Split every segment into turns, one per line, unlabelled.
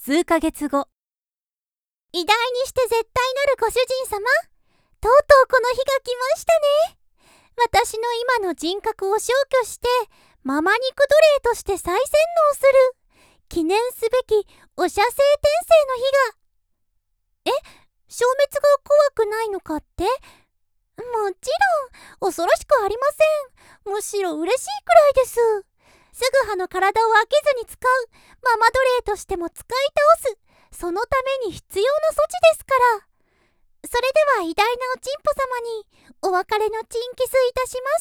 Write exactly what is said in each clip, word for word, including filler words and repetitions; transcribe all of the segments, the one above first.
数ヶ月後。
偉大にして絶対なるご主人様、とうとうこの日が来ましたね。私の今の人格を消去してママ肉奴隷として再洗脳する記念すべきおしゃ生転生の日が。え、消滅が怖くないのかって？もちろん恐ろしくありません。むしろ嬉しいくらいです。すぐはの体を飽きずに使うママ奴隷としても使い倒す、そのために必要な措置ですから。それでは偉大なおちんぽ様にお別れのチンキスいたします。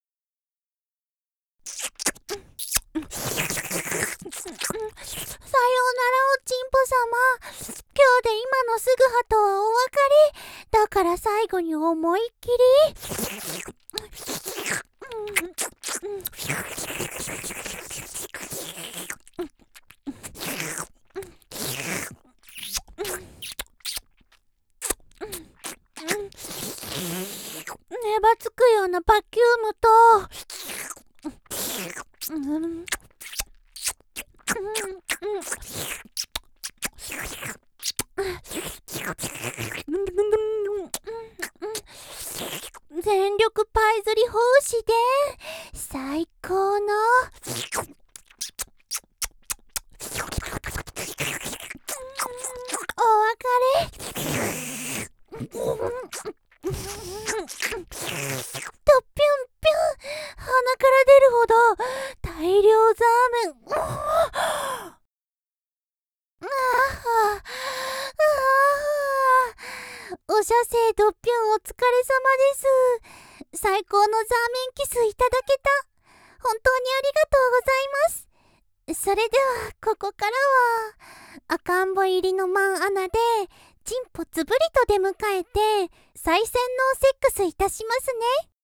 さようならおちんぽ様、今日で今のすぐはとはお別れだから、最後に思いっきりねばつくようなバキュームと、うんうん、全力パイ釣り奉仕で最高のお別れ。とぴゅんぴゅん、鼻から出るほど大量ザーメン。ああ、おしゃせいどっぴゅん、お疲れ様です。最高のザーメンキスいただけた。本当にありがとうございます。それではここからは赤ん坊入りのマンアナでチンポつぶりと出迎えて再洗脳セックスいたしますね。